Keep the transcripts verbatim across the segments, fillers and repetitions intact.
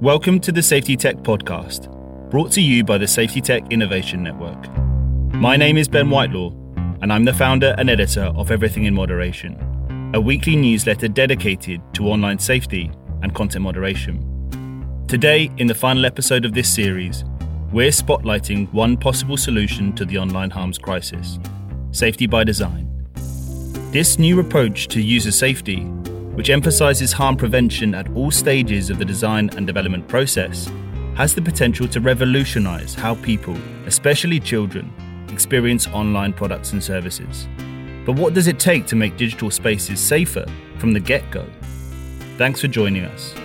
Welcome to the Safety Tech Podcast, brought to you by the Safety Tech Innovation Network. My name is Ben Whitelaw, and I'm the founder and editor of Everything in Moderation, a weekly newsletter dedicated to online safety and content moderation. Today, in the final episode of this series, we're spotlighting one possible solution to the online harms crisis: safety by design. This new approach to user safety, which emphasizes harm prevention at all stages of the design and development process, has the potential to revolutionize how people, especially children, experience online products and services. But what does it take to make digital spaces safer from the get-go? Thanks for joining us.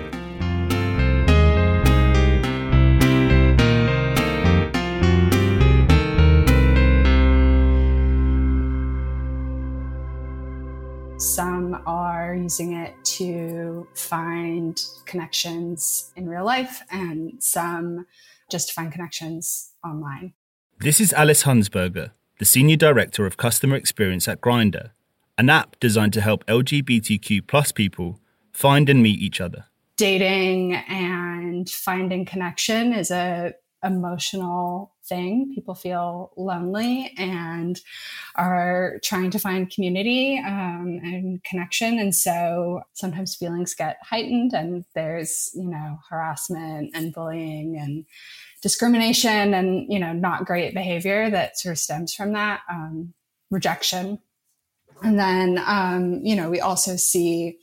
Some are using it to find connections in real life, and some just to find connections online. This is Alice Hunsberger, the Senior Director of Customer Experience at Grindr, an app designed to help L G B T Q plus people find and meet each other. Dating and finding connection is a emotional thing. People feel lonely and are trying to find community um, and connection. And so sometimes feelings get heightened, and there's, you know, harassment and bullying and discrimination and, you know, not great behavior that sort of stems from that, um, rejection. And then, um, you know, we also see,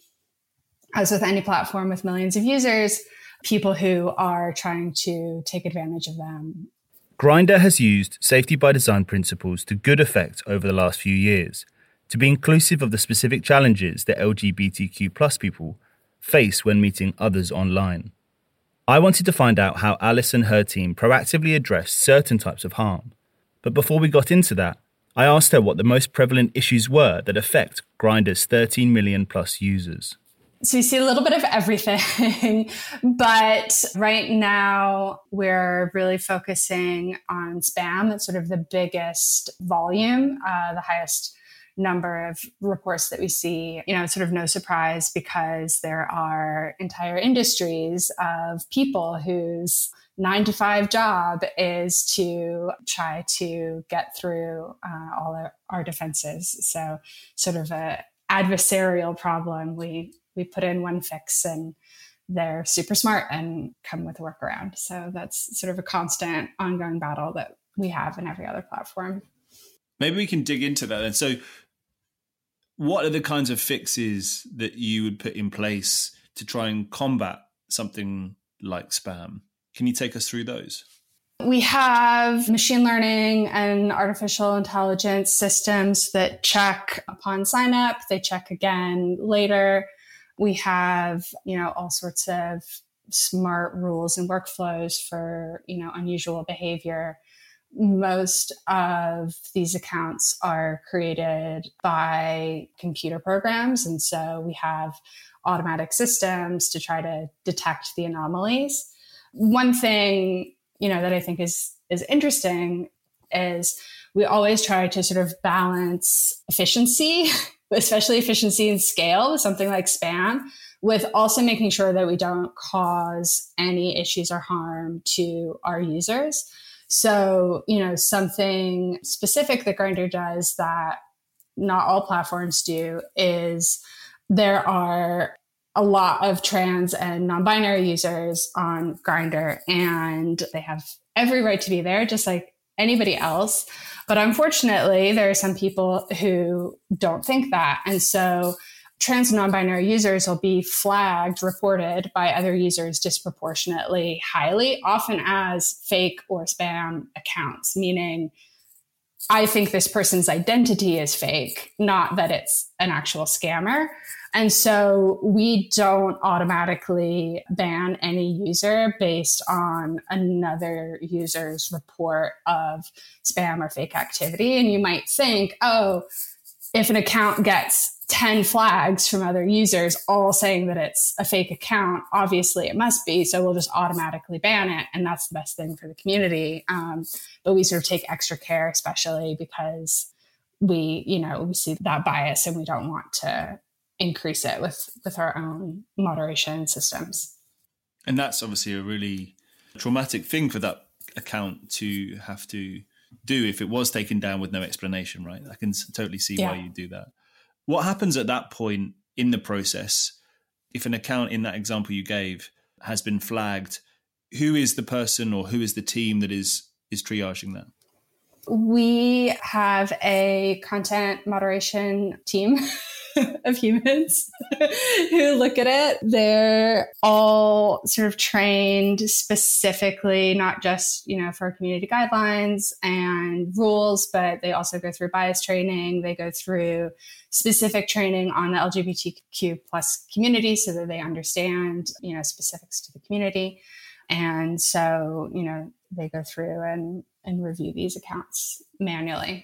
as with any platform with millions of users, people who are trying to take advantage of them. Grindr has used safety by design principles to good effect over the last few years to be inclusive of the specific challenges that L G B T Q plus people face when meeting others online. I wanted to find out how Alice and her team proactively addressed certain types of harm. But before we got into that, I asked her what the most prevalent issues were that affect Grindr's thirteen million plus users. So you see a little bit of everything, but right now we're really focusing on spam. That's sort of the biggest volume, uh, the highest number of reports that we see. You know, it's sort of no surprise because there are entire industries of people whose nine to five job is to try to get through uh, all our, our defenses. So sort of a adversarial problem. We We put in one fix and they're super smart and come with a workaround. So that's sort of a constant ongoing battle that we have in every other platform. Maybe we can dig into that. And so what are the kinds of fixes that you would put in place to try and combat something like spam? Can you take us through those? We have machine learning and artificial intelligence systems that check upon sign up. They check again later. We have, you know, all sorts of smart rules and workflows for, you know, unusual behavior. Most of these accounts are created by computer programs. And so we have automatic systems to try to detect the anomalies. One thing, you know, that I think is, is interesting is we always try to sort of balance efficiency, especially efficiency and scale with something like spam, with also making sure that we don't cause any issues or harm to our users. So, you know, something specific that Grindr does that not all platforms do is there are a lot of trans and non-binary users on Grindr, and they have every right to be there, just like anybody else. But unfortunately, there are some people who don't think that. And so trans and non-binary users will be flagged, reported by other users disproportionately highly, often as fake or spam accounts, meaning I think this person's identity is fake, not that it's an actual scammer. And so we don't automatically ban any user based on another user's report of spam or fake activity. And you might think, oh, if an account gets ten flags from other users all saying that it's a fake account, obviously it must be, so we'll just automatically ban it. And that's the best thing for the community. Um, but we sort of take extra care, especially because we, you know, we see that bias and we don't want to increase it with, with our own moderation systems. And that's obviously a really traumatic thing for that account to have to do if it was taken down with no explanation, right? I can totally see yeah. why you do that. What happens at that point in the process if an account in that example you gave has been flagged? Who is the person or who is the team that is is triaging that? We have a content moderation team of humans who look at it. They're all sort of trained specifically, not just, you know, for community guidelines and rules, but they also go through bias training. They go through specific training on the L G B T Q plus community so that they understand, you know, specifics to the community. And so, you know, they go through and, and review these accounts manually.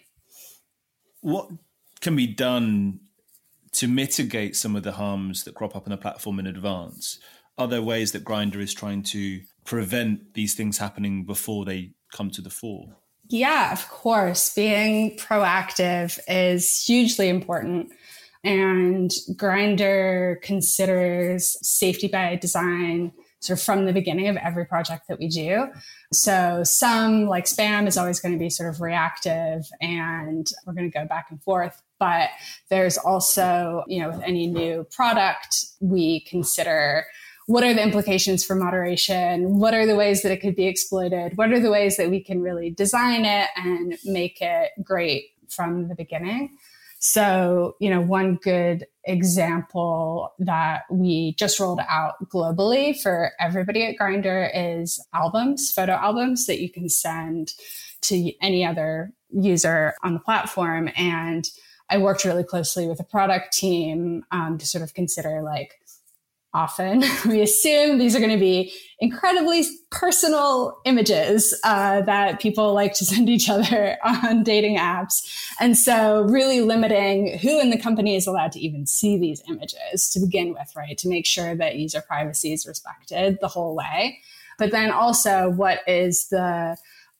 What can be done to mitigate some of the harms that crop up on the platform in advance? Are there ways that Grindr is trying to prevent these things happening before they come to the fore? Yeah, of course. Being proactive is hugely important. And Grindr considers safety by design sort of from the beginning of every project that we do. So some, like spam, is always going to be sort of reactive and we're going to go back and forth. But there's also, you know, with any new product, we consider what are the implications for moderation? What are the ways that it could be exploited? What are the ways that we can really design it and make it great from the beginning? So, you know, one good example that we just rolled out globally for everybody at Grindr is albums, photo albums that you can send to any other user on the platform. And I worked really closely with the product team um, to sort of consider, like, often we assume these are going to be incredibly personal images uh, that people like to send each other on dating apps. And so really limiting who in the company is allowed to even see these images to begin with, right? To make sure that user privacy is respected the whole way. But then also, what is the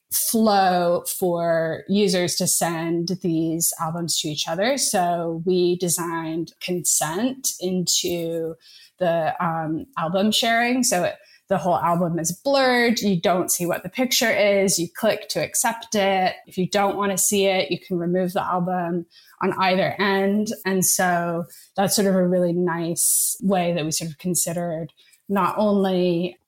flow for users to send these albums to each other? So we designed consent into the um, album sharing. So it, the whole album is blurred. You don't see what the picture is. You click to accept it. If you don't want to see it, you can remove the album on either end. And so that's sort of a really nice way that we sort of considered not only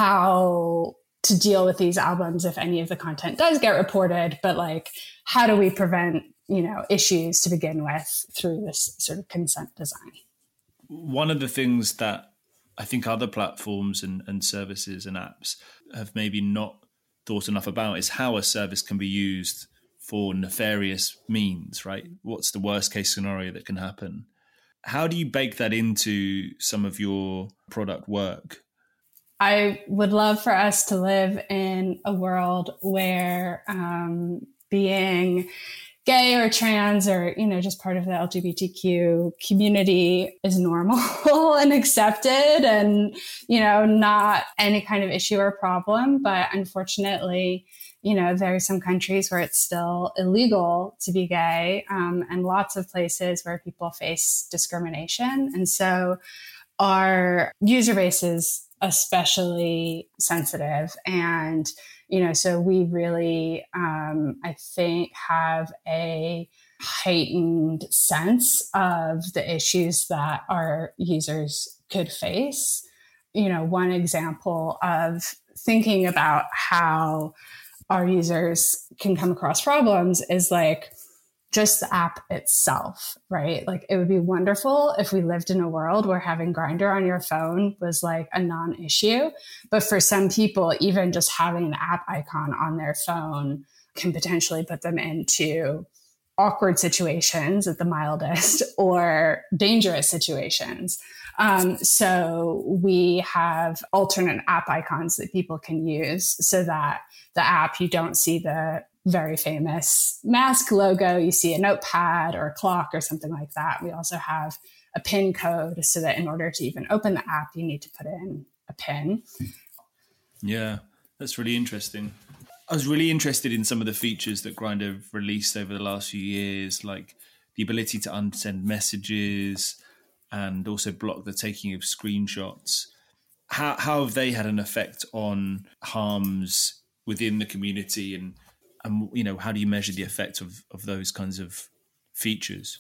how to deal with these albums if any of the content does get reported, but like, how do we prevent, you know, issues to begin with through this sort of consent design? One of the things that I think other platforms and, and services and apps have maybe not thought enough about is how a service can be used for nefarious means, right? What's the worst case scenario that can happen? How do you bake that into some of your product work? I would love for us to live in a world where um, being gay or trans or, you know, just part of the L G B T Q community is normal and accepted and, you know, not any kind of issue or problem. But unfortunately, you know, there are some countries where it's still illegal to be gay um, and lots of places where people face discrimination. And so our user base is especially sensitive. And, you know, so we really, um, I think, have a heightened sense of the issues that our users could face. You know, one example of thinking about how our users can come across problems is like just the app itself, right? Like it would be wonderful if we lived in a world where having Grindr on your phone was like a non-issue. But for some people, even just having the app icon on their phone can potentially put them into awkward situations at the mildest or dangerous situations. Um, so we have alternate app icons that people can use so that the app, you don't see the very famous mask logo, you see a notepad or a clock or something like that. We also have a PIN code so that in order to even open the app, you need to put in a PIN. Yeah, that's really interesting. I was really interested in some of the features that Grindr have released over the last few years, like the ability to unsend messages and also block the taking of screenshots. how how have they had an effect on harms within the community, and and you know, how do you measure the effect of of those kinds of features?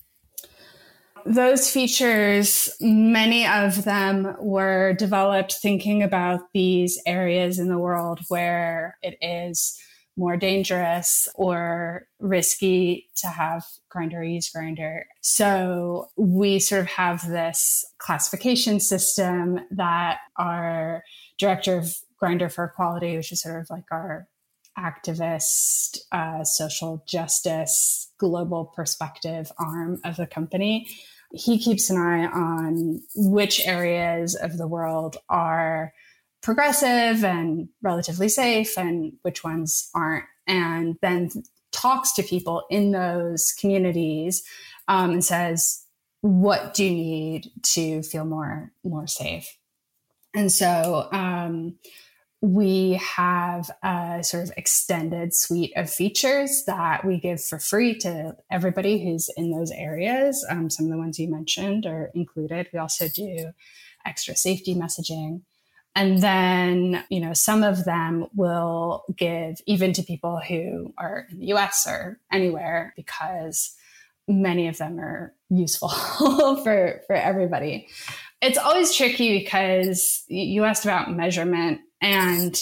Those features, many of them were developed thinking about these areas in the world where it is more dangerous or risky to have Grindr or use Grindr. So we sort of have this classification system that our director of Grindr for Equality, which is sort of like our activist, uh, social justice, global perspective arm of the company, he keeps an eye on which areas of the world are progressive and relatively safe and which ones aren't, and then talks to people in those communities um, and says, what do you need to feel more, more safe? And so um, we have a sort of extended suite of features that we give for free to everybody who's in those areas. Um, some of the ones you mentioned are included. We also do extra safety messaging. And then, you know, some of them will give even to people who are in the U S or anywhere, because many of them are useful for, for everybody. It's always tricky because you asked about measurement, and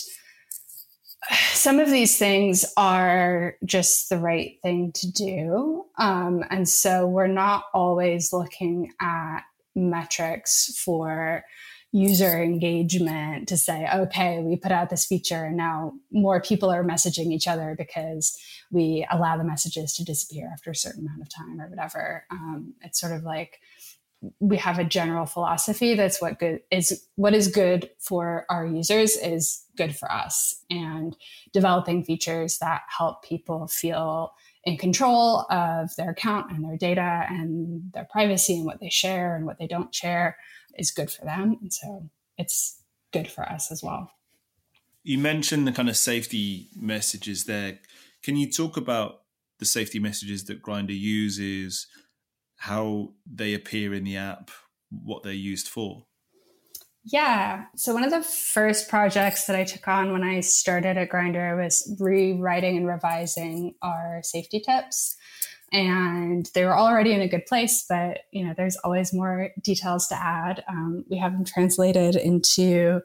some of these things are just the right thing to do. Um, and so we're not always looking at metrics for user engagement to say, okay, we put out this feature and now more people are messaging each other because we allow the messages to disappear after a certain amount of time or whatever. Um, it's sort of like we have a general philosophy that's what good is, what is good for our users is good for us, and developing features that help people feel in control of their account and their data and their privacy and what they share and what they don't share is good for them. And so it's good for us as well. You mentioned the kind of safety messages there. Can you talk about the safety messages that Grindr uses, how they appear in the app, what they're used for? Yeah. So one of the first projects that I took on when I started at Grindr was rewriting and revising our safety tips. And they were already in a good place, but you know, there's always more details to add. Um, we have them translated into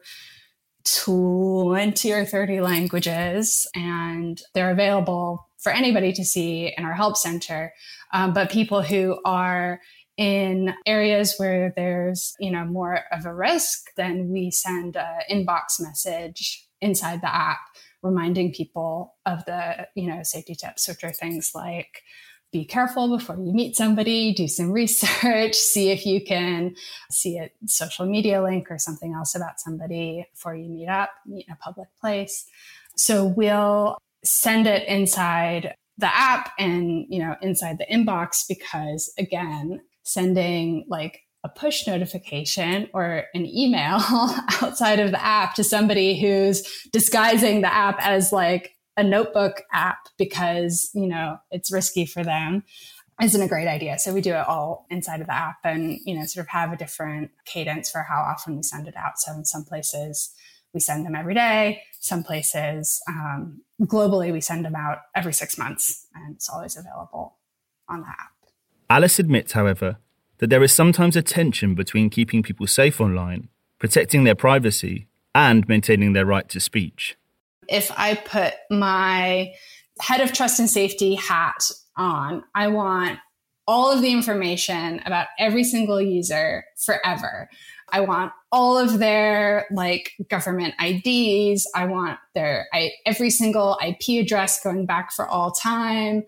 twenty or thirty languages, and they're available for anybody to see in our help center. Um, but people who are in areas where there's, you know, more of a risk, then we send an inbox message inside the app reminding people of the, you know, safety tips, which are things like, be careful before you meet somebody, do some research, see if you can see a social media link or something else about somebody before you meet up, meet in a public place. So we'll send it inside the app and, you know, inside the inbox, because again, sending like a push notification or an email outside of the app to somebody who's disguising the app as like a notebook app because, you know, it's risky for them isn't a great idea. So we do it all inside of the app and, you know, sort of have a different cadence for how often we send it out. So in some places we send them every day. Some places um, globally, we send them out every six months and it's always available on the app. Alice admits, however, that there is sometimes a tension between keeping people safe online, protecting their privacy, and maintaining their right to speech. If I put my head of trust and safety hat on, I want all of the information about every single user forever. I want all of their like government I Ds. I want their I, every single I P address going back for all time,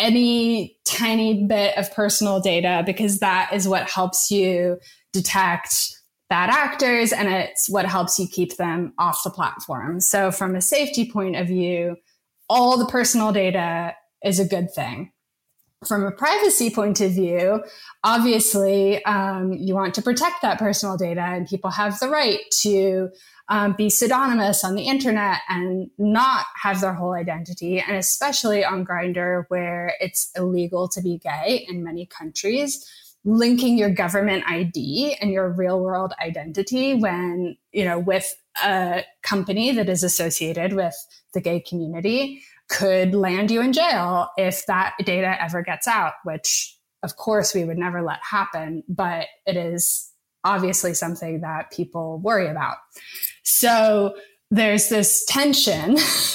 any tiny bit of personal data, because that is what helps you detect bad actors, and it's what helps you keep them off the platform. So from a safety point of view, all the personal data is a good thing. From a privacy point of view, obviously, um, you want to protect that personal data, and people have the right to um, be pseudonymous on the internet and not have their whole identity. And especially on Grindr, where it's illegal to be gay in many countries, linking your government I D and your real world identity when, you know, with a company that is associated with the gay community could land you in jail if that data ever gets out, which of course we would never let happen, but it is obviously something that people worry about. So there's this tension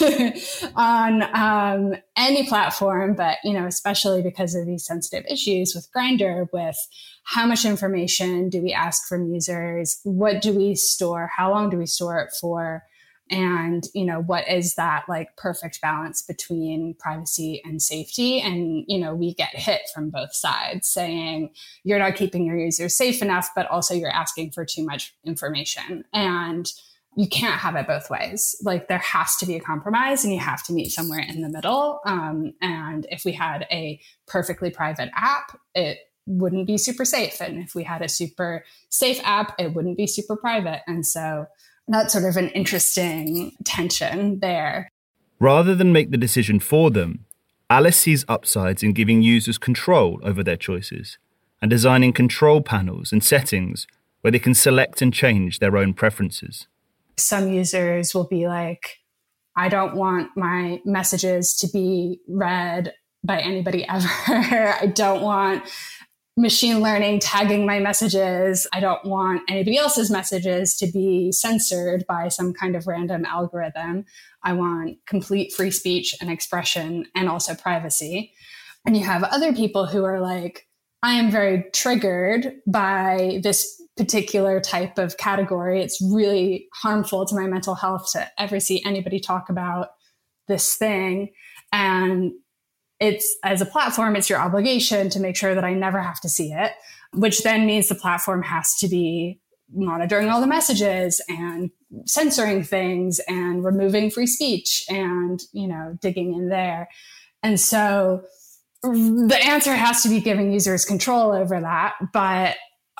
on um, any platform, but, you know, especially because of these sensitive issues with Grindr, with how much information do we ask from users? What do we store? How long do we store it for? And, you know, what is that like perfect balance between privacy and safety? And, you know, we get hit from both sides saying you're not keeping your users safe enough, but also you're asking for too much information. And you can't have it both ways. Like there has to be a compromise and you have to meet somewhere in the middle. Um, and if we had a perfectly private app, it wouldn't be super safe. And if we had a super safe app, it wouldn't be super private. And so that's sort of an interesting tension there. Rather than make the decision for them, Alice sees upsides in giving users control over their choices and designing control panels and settings where they can select and change their own preferences. Some users will be like, I don't want my messages to be read by anybody ever. I don't want machine learning tagging my messages. I don't want anybody else's messages to be censored by some kind of random algorithm. I want complete free speech and expression and also privacy. And you have other people who are like, I am very triggered by this particular type of category. It's really harmful to my mental health to ever see anybody talk about this thing. And it's, as a platform, it's your obligation to make sure that I never have to see it, which then means the platform has to be monitoring all the messages and censoring things and removing free speech and, you know, digging in there. And so the answer has to be giving users control over that. But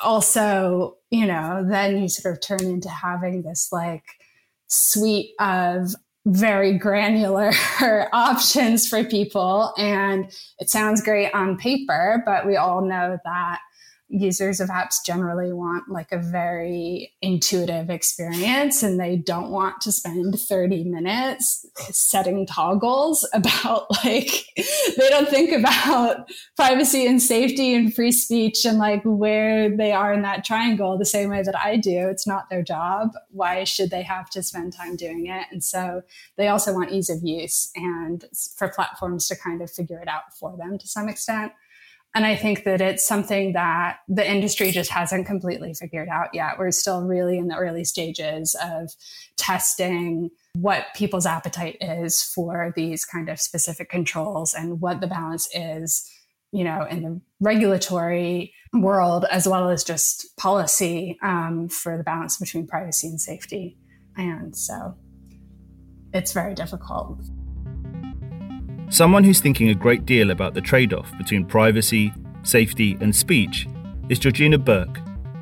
also, you know, then you sort of turn into having this like suite of very granular options for people. And it sounds great on paper, but we all know that users of apps generally want like a very intuitive experience, and they don't want to spend thirty minutes setting toggles about like, they don't think about privacy and safety and free speech and like where they are in that triangle the same way that I do. It's not their job. Why should they have to spend time doing it? And so they also want ease of use and for platforms to kind of figure it out for them to some extent. And I think that it's something that the industry just hasn't completely figured out yet. We're still really in the early stages of testing what people's appetite is for these kind of specific controls and what the balance is, you know, in the regulatory world, as well as just policy um, for the balance between privacy and safety. And so it's very difficult. Someone who's thinking a great deal about the trade-off between privacy, safety, and speech is Georgina Burke,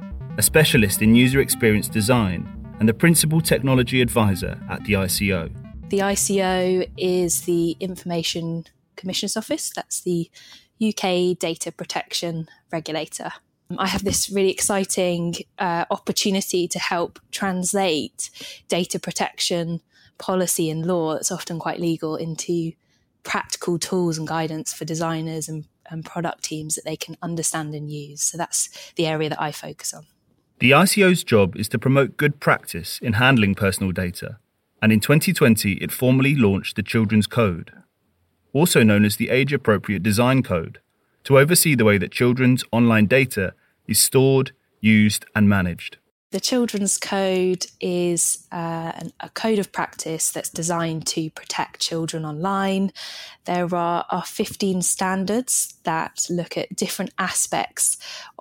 a specialist in user experience design and the principal technology advisor at the I C O. The I C O is the Information Commissioner's Office. That's the U K data protection regulator. I have this really exciting uh, opportunity to help translate data protection policy and law that's often quite legal into practical tools and guidance for designers and, and product teams that they can understand and use. So that's the area that I focus on. The I C O's job is to promote good practice in handling personal data, and in twenty twenty it formally launched the Children's Code, also known as the Age Appropriate Design Code, to oversee the way that children's online data is stored, used and managed. The Children's Code is uh, an, a code of practice that's designed to protect children online. There are, are fifteen standards that look at different aspects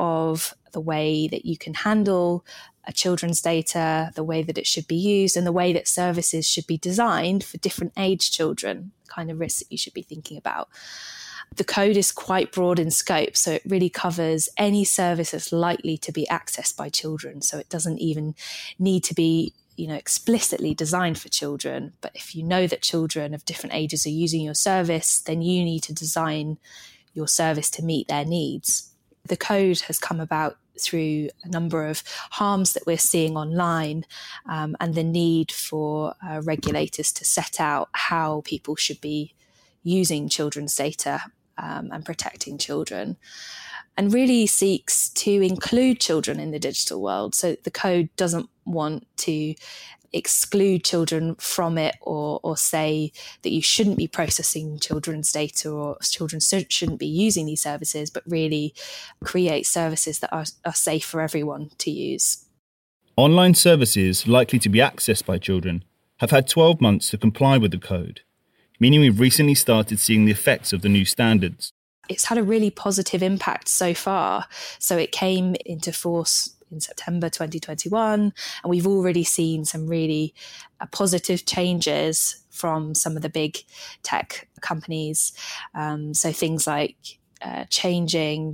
of the way that you can handle a children's data, the way that it should be used, and the way that services should be designed for different age children, the kind of risks that you should be thinking about. The code is quite broad in scope, so it really covers any service that's likely to be accessed by children. So it doesn't even need to be, you know, explicitly designed for children. But if you know that children of different ages are using your service, then you need to design your service to meet their needs. The code has come about through a number of harms that we're seeing online, um, and the need for uh, regulators to set out how people should be using children's data um, and protecting children, and really seeks to include children in the digital world. So the code doesn't want to exclude children from it, or, or say that you shouldn't be processing children's data or children shouldn't be using these services, but really create services that are, are safe for everyone to use. Online services likely to be accessed by children have had twelve months to comply with the code, meaning we've recently started seeing the effects of the new standards. It's had a really positive impact so far. So it came into force in September twenty twenty-one, and we've already seen some really uh, positive changes from some of the big tech companies. Um, so things like uh, changing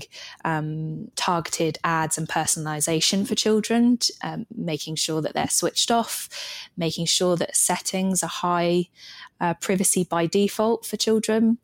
um, targeted ads and personalization for children, um, making sure that they're switched off, making sure that settings are high uh, privacy by default for children,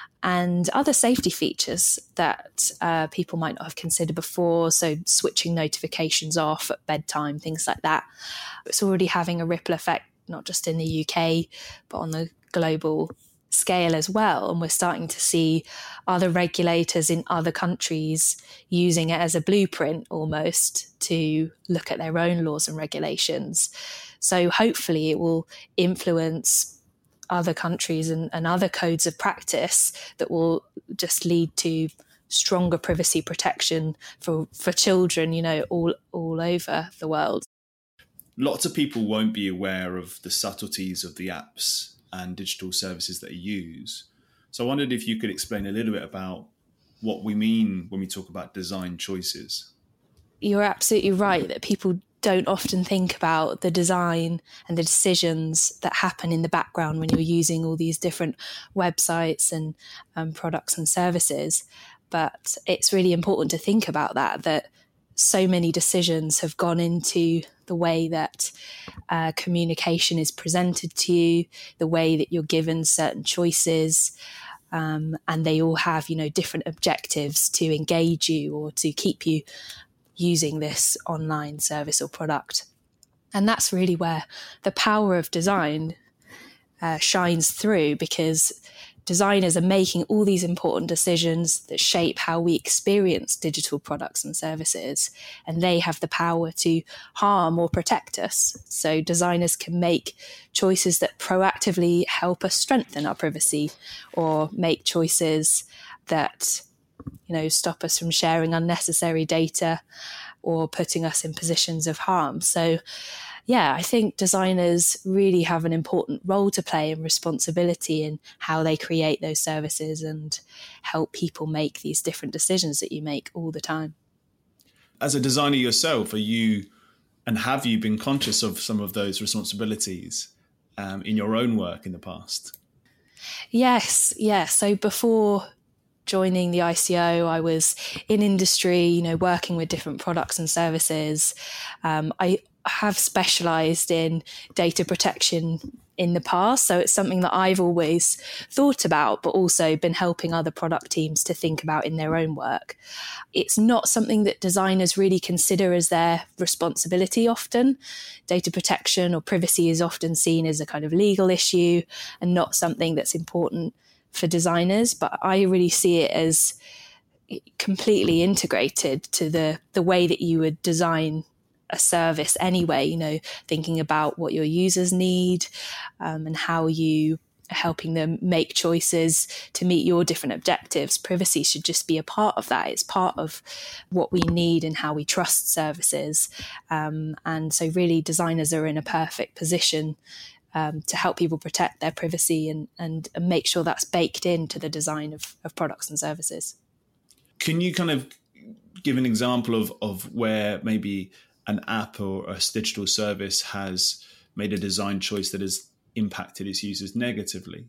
and other safety features that uh, people might not have considered before. So switching notifications off at bedtime, things like that. It's already having a ripple effect, not just in the U K, but on the global scale as well. And we're starting to see other regulators in other countries using it as a blueprint almost to look at their own laws and regulations. So hopefully it will influence other countries and, and other codes of practice that will just lead to stronger privacy protection for, for children, you know, all all over the world. Lots of people won't be aware of the subtleties of the apps and digital services that you use. So I wondered if you could explain a little bit about what we mean when we talk about design choices. You're absolutely right that people don't often think about the design and the decisions that happen in the background when you're using all these different websites and um, products and services. But it's really important to think about that, that so many decisions have gone into the way that uh, communication is presented to you, the way that you're given certain choices, um, and they all have, you know, different objectives to engage you or to keep you using this online service or product. And that's really where the power of design uh, shines through, because designers are making all these important decisions that shape how we experience digital products and services, and they have the power to harm or protect us. So designers can make choices that proactively help us strengthen our privacy, or make choices that, you know, stop us from sharing unnecessary data or putting us in positions of harm. So, yeah, I think designers really have an important role to play and responsibility in how they create those services and help people make these different decisions that you make all the time. As a designer yourself, are you, and have you been conscious of some of those responsibilities um, in your own work in the past? Yes, yes. So before joining the I C O, I was in industry, you know, working with different products and services. Um, I have specialised in data protection in the past, so it's something that I've always thought about, but also been helping other product teams to think about in their own work. It's not something that designers really consider as their responsibility often. Data protection or privacy is often seen as a kind of legal issue and not something that's important for designers, but I really see it as completely integrated to the the way that you would design a service anyway, you know, thinking about what your users need um, and how you are helping them make choices to meet your different objectives. Privacy should just be a part of that. It's part of what we need and how we trust services. Um, and so really designers are in a perfect position Um, to help people protect their privacy and, and, and make sure that's baked into the design of, of products and services. Can you kind of give an example of, of where maybe an app or a digital service has made a design choice that has impacted its users negatively?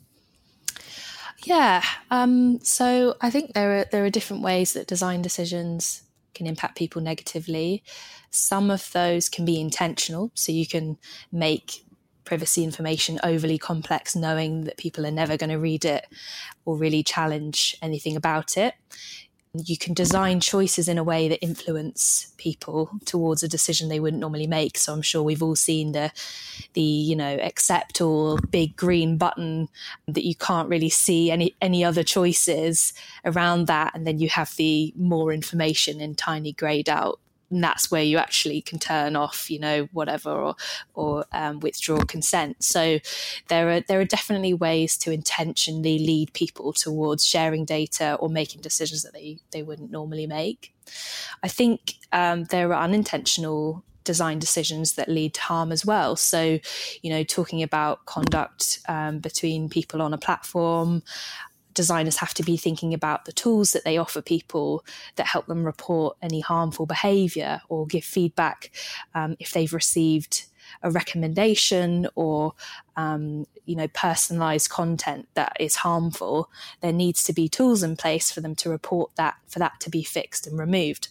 Yeah, um, so I think there are there are different ways that design decisions can impact people negatively. Some of those can be intentional, so you can make privacy information overly complex, knowing that people are never going to read it or really challenge anything about it. You can design choices in a way that influence people towards a decision they wouldn't normally make. So I'm sure we've all seen the, the you know, accept all big green button that you can't really see any, any other choices around that. And then you have the more information in tiny grayed out. And that's where you actually can turn off, you know, whatever, or or um, withdraw consent. So there are there are definitely ways to intentionally lead people towards sharing data or making decisions that they, they wouldn't normally make. I think um, there are unintentional design decisions that lead to harm as well. So, you know, talking about conduct um, between people on a platform, designers have to be thinking about the tools that they offer people that help them report any harmful behaviour or give feedback um, if they've received a recommendation or um, you know, personalised content that is harmful. There needs to be tools in place for them to report that, for that to be fixed and removed.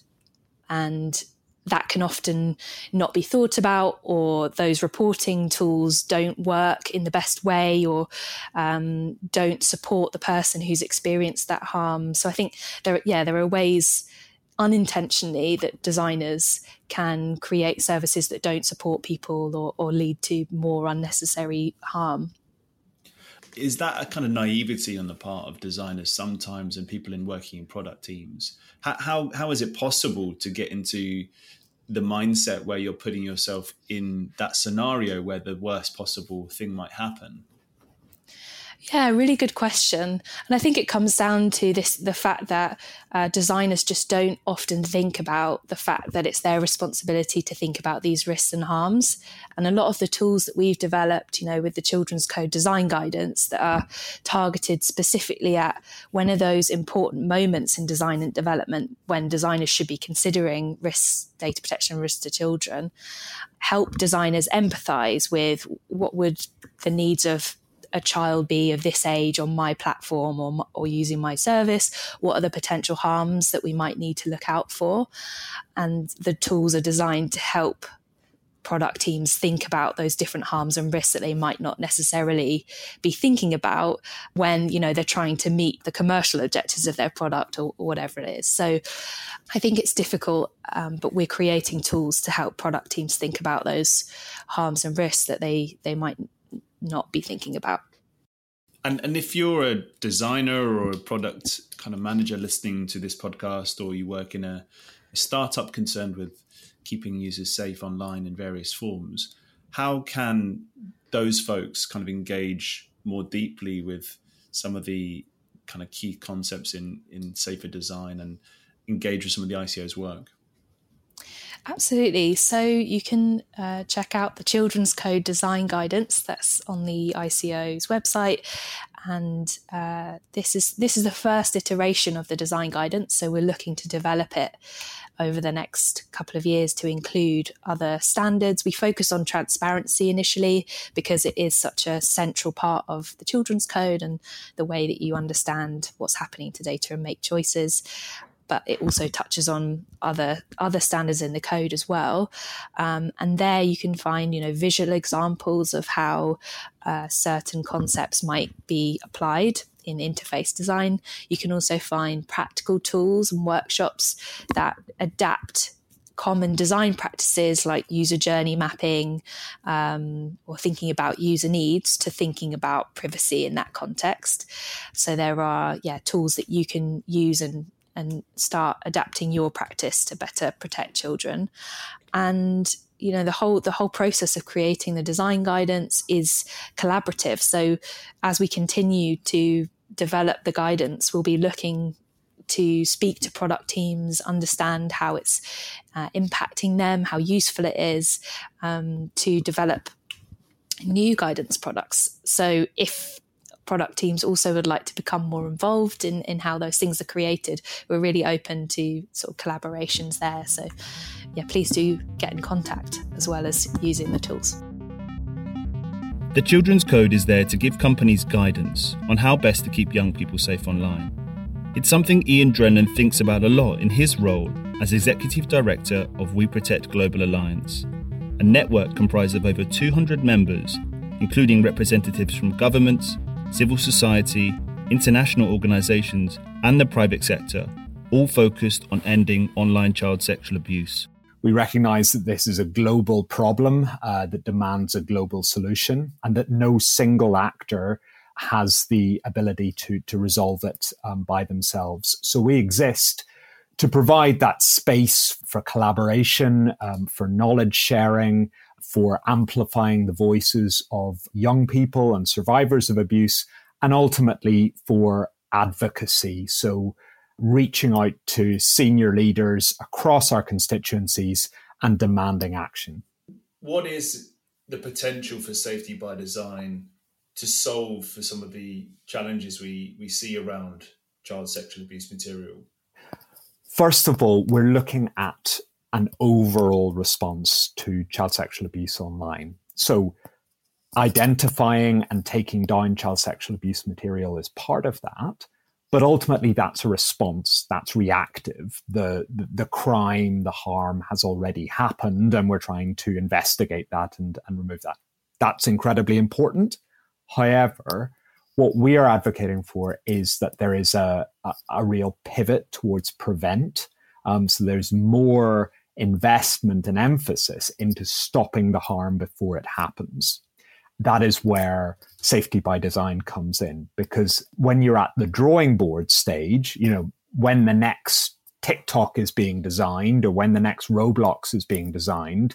And that can often not be thought about, or those reporting tools don't work in the best way, or um, don't support the person who's experienced that harm. So I think there, yeah, there are ways unintentionally that designers can create services that don't support people or, or lead to more unnecessary harm. Is that a kind of naivety on the part of designers sometimes and people in working in product teams? How, how, how is it possible to get into the mindset where you're putting yourself in that scenario where the worst possible thing might happen? Yeah, really good question. And I think it comes down to this, the fact that uh, designers just don't often think about the fact that it's their responsibility to think about these risks and harms. And a lot of the tools that we've developed, you know, with the Children's Code design guidance that are targeted specifically at when are those important moments in design and development when designers should be considering risks, data protection risks to children, help designers empathise with what would the needs of a child be of this age on my platform or or using my service? What are the potential harms that we might need to look out for? And the tools are designed to help product teams think about those different harms and risks that they might not necessarily be thinking about when, you know, they're trying to meet the commercial objectives of their product or, or whatever it is. So I think it's difficult, um, but we're creating tools to help product teams think about those harms and risks that they they might not be thinking about. And and if you're a designer or a product kind of manager listening to this podcast, or you work in a, a startup concerned with keeping users safe online in various forms, how can those folks kind of engage more deeply with some of the kind of key concepts in, in safer design and engage with some of the I C O's work? Absolutely. So you can uh, check out the Children's Code design guidance that's on the I C O's website. And uh, this is this is the first iteration of the design guidance. So we're looking to develop it over the next couple of years to include other standards. We focus on transparency initially because it is such a central part of the Children's Code and the way that you understand what's happening to data and make choices. But it also touches on other other standards in the code as well. Um, and there you can find, you know, visual examples of how uh, certain concepts might be applied in interface design. You can also find practical tools and workshops that adapt common design practices like user journey mapping um, or thinking about user needs to thinking about privacy in that context. So there are, yeah, tools that you can use and and start adapting your practice to better protect children. And, you know, the whole the whole process of creating the design guidance is collaborative. So as we continue to develop the guidance, we'll be looking to speak to product teams, understand how it's uh, impacting them, how useful it is, um, to develop new guidance products. So if product teams also would like to become more involved in, in how those things are created, we're really open to sort of collaborations there. So yeah, please do get in contact as well as using the tools. The Children's Code is there to give companies guidance on how best to keep young people safe online. It's something Ian Drennan thinks about a lot in his role as Executive Director of We Protect Global Alliance, a network comprised of over two hundred members, including representatives from governments, civil society, international organisations and the private sector, all focused on ending online child sexual abuse. We recognize that this is a global problem uh, that demands a global solution, and that no single actor has the ability to, to resolve it um, by themselves. So we exist to provide that space for collaboration, um, for knowledge sharing, for amplifying the voices of young people and survivors of abuse, and ultimately for advocacy. So reaching out to senior leaders across our constituencies and demanding action. What is the potential for safety by design to solve for some of the challenges we, we see around child sexual abuse material? First of all, we're looking at an overall response to child sexual abuse online. So identifying and taking down child sexual abuse material is part of that. But ultimately, that's a response, that's reactive. The, the the crime, the harm has already happened, and we're trying to investigate that and, and remove that. That's incredibly important. However, what we are advocating for is that there is a, a, a real pivot towards prevent. Um, so there's more investment and emphasis into stopping the harm before it happens. That is where safety by design comes in, because when you're at the drawing board stage, you know, when the next TikTok is being designed or when the next Roblox is being designed,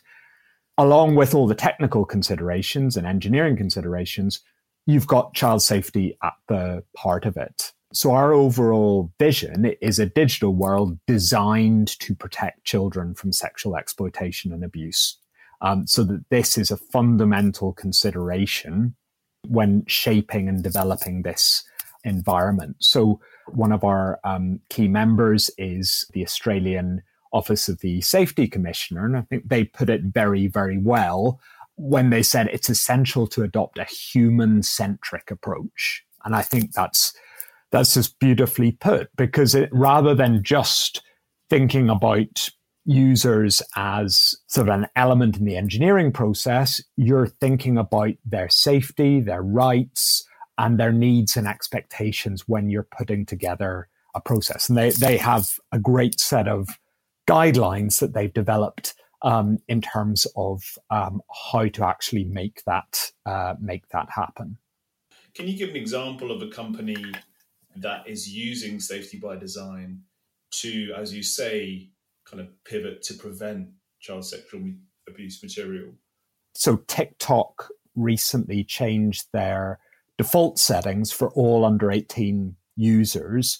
along with all the technical considerations and engineering considerations, you've got child safety at the heart of it. So our overall vision is a digital world designed to protect children from sexual exploitation and abuse. Um, so that this is a fundamental consideration when shaping and developing this environment. So one of our um, key members is the Australian Office of the Safety Commissioner, and I think they put it very, very well when they said it's essential to adopt a human-centric approach. And I think that's that's just beautifully put, because it, rather than just thinking about users as sort of an element in the engineering process, you're thinking about their safety, their rights, and their needs and expectations when you're putting together a process. And they, they have a great set of guidelines that they've developed um, in terms of um, how to actually make that uh, make that happen. Can you give an example of a company that is using safety by design to, as you say, kind of pivot to prevent child sexual abuse material? So TikTok recently changed their default settings for all under eighteen users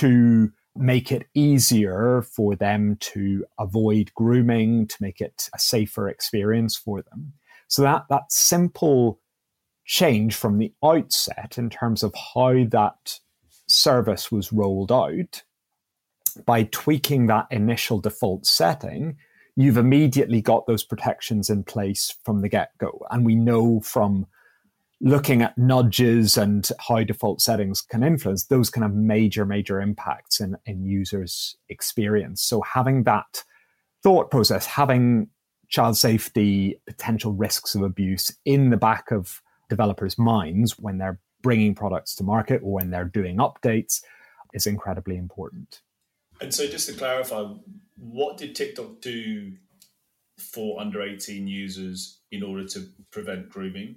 to make it easier for them to avoid grooming, to make it a safer experience for them. So that, that simple change from the outset in terms of how that service was rolled out, by tweaking that initial default setting, you've immediately got those protections in place from the get-go. And we know from looking at nudges and how default settings can influence, those can have major, major impacts in, in users' experience. So having that thought process, having child safety, potential risks of abuse in the back of developers' minds when they're bringing products to market or when they're doing updates is incredibly important. And so just to clarify, what did TikTok do for under eighteen users in order to prevent grooming?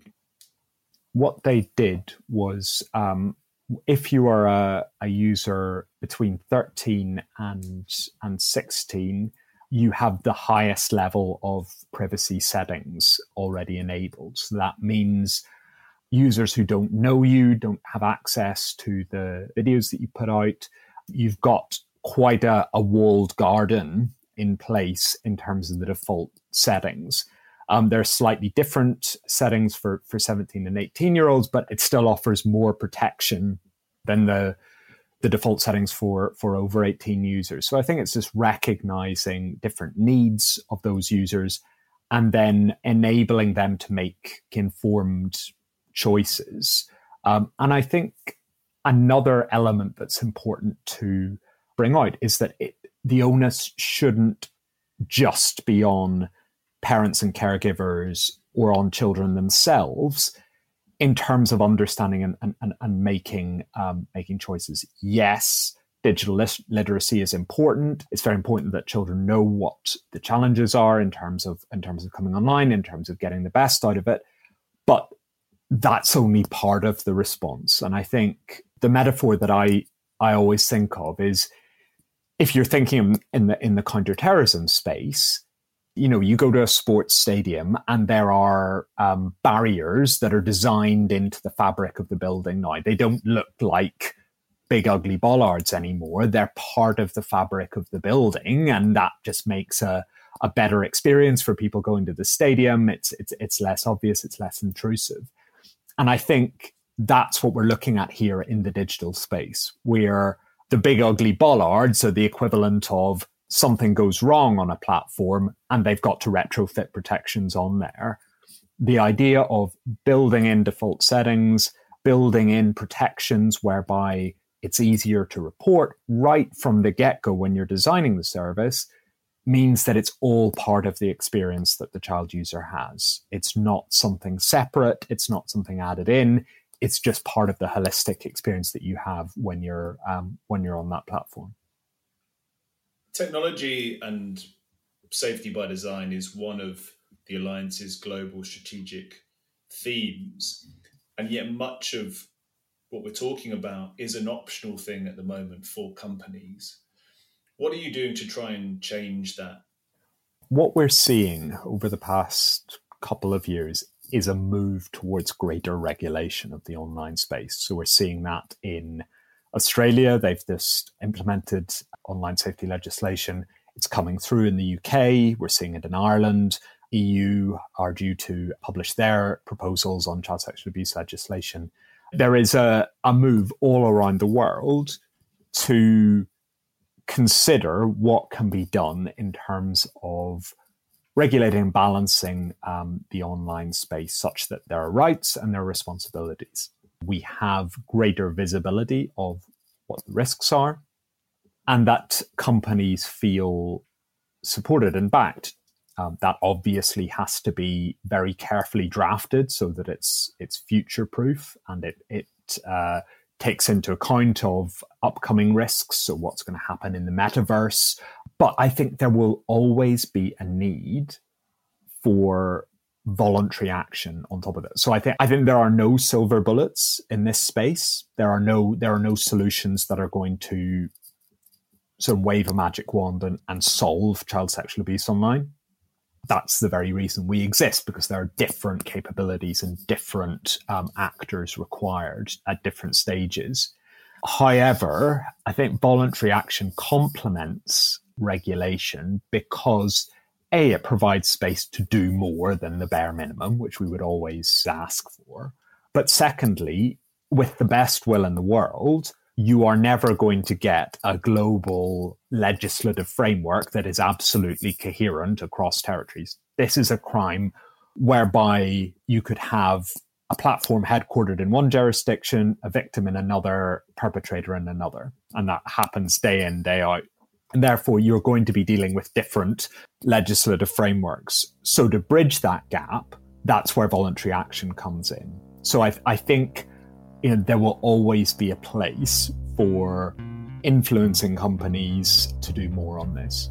What they did was, um, if you are a, a user between thirteen and, and sixteen, you have the highest level of privacy settings already enabled. So that means users who don't know you, don't have access to the videos that you put out. You've got quite a, a walled garden in place in terms of the default settings. Um, there are slightly different settings for, for seventeen and eighteen year olds, but it still offers more protection than the, the default settings for, for over eighteen users. So I think it's just recognizing different needs of those users and then enabling them to make informed choices. Um, and I think another element that's important to bring out is that it, the onus shouldn't just be on parents and caregivers or on children themselves in terms of understanding and, and, and making um, making choices. Yes, digital lit- literacy is important. It's very important that children know what the challenges are in terms of in terms of coming online, in terms of getting the best out of it. But that's only part of the response. And I think the metaphor that I I always think of is, if you're thinking in the in the counterterrorism space, you know, you go to a sports stadium and there are um, barriers that are designed into the fabric of the building now. They don't look like big ugly bollards anymore. They're part of the fabric of the building, and that just makes a, a better experience for people going to the stadium. It's it's it's less obvious, it's less intrusive. And I think that's what we're looking at here in the digital space, where the big ugly bollards are the equivalent of something goes wrong on a platform and they've got to retrofit protections on there. The idea of building in default settings, building in protections whereby it's easier to report right from the get-go when you're designing the service means that it's all part of the experience that the child user has. It's not something separate. It's not something added in. It's just part of the holistic experience that you have when you're um, when you're on that platform. Technology and safety by design is one of the Alliance's global strategic themes. And yet much of what we're talking about is an optional thing at the moment for companies. What are you doing to try and change that? What we're seeing over the past couple of years is a move towards greater regulation of the online space. So we're seeing that in Australia. They've just implemented online safety legislation. It's coming through in the U K. We're seeing it in Ireland. E U are due to publish their proposals on child sexual abuse legislation. There is a, a move all around the world to consider what can be done in terms of regulating and balancing um, the online space such that there are rights and there are responsibilities. We have greater visibility of what the risks are, and that companies feel supported and backed. Um, that obviously has to be very carefully drafted so that it's it's future-proof and it it uh, takes into account of upcoming risks, so what's going to happen in the metaverse. But I think there will always be a need for voluntary action on top of it. So I think I think there are no silver bullets in this space. There are no there are no solutions that are going to sort of wave a magic wand and, and solve child sexual abuse online. That's the very reason we exist, because there are different capabilities and different um, actors required at different stages. However, I think voluntary action complements regulation because, A, it provides space to do more than the bare minimum, which we would always ask for. But secondly, with the best will in the world, you are never going to get a global legislative framework that is absolutely coherent across territories. This is a crime whereby you could have a platform headquartered in one jurisdiction, a victim in another, perpetrator in another. And that happens day in, day out. And therefore, you're going to be dealing with different legislative frameworks. So to bridge that gap, that's where voluntary action comes in. So I, I think you know, there will always be a place for influencing companies to do more on this.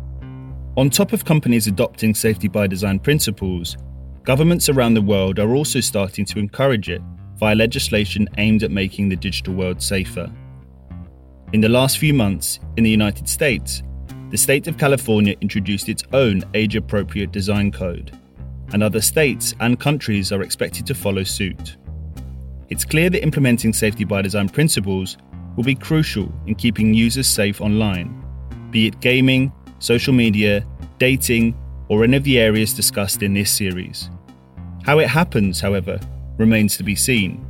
On top of companies adopting safety by design principles, governments around the world are also starting to encourage it via legislation aimed at making the digital world safer. In the last few months, in the United States, the state of California introduced its own age-appropriate design code, and other states and countries are expected to follow suit. It's clear that implementing safety by design principles will be crucial in keeping users safe online, be it gaming, social media, dating, or any of the areas discussed in this series. How it happens, however, remains to be seen.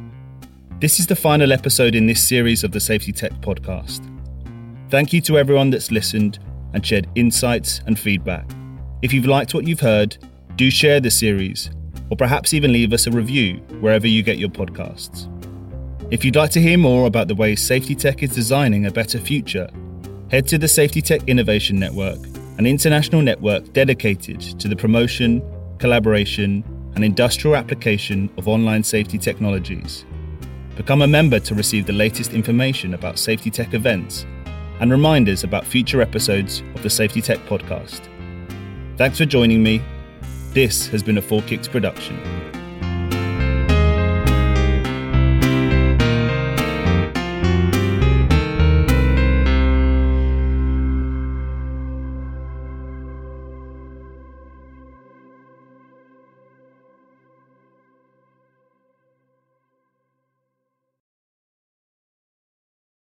This is the final episode in this series of the Safety Tech podcast. Thank you to everyone that's listened and shared insights and feedback. If you've liked what you've heard, do share the series, or perhaps even leave us a review wherever you get your podcasts. If you'd like to hear more about the ways Safety Tech is designing a better future, head to the Safety Tech Innovation Network, an international network dedicated to the promotion, collaboration, and industrial application of online safety technologies. Become a member to receive the latest information about Safety Tech events and reminders about future episodes of the Safety Tech podcast. Thanks for joining me. This has been a four Kicks production.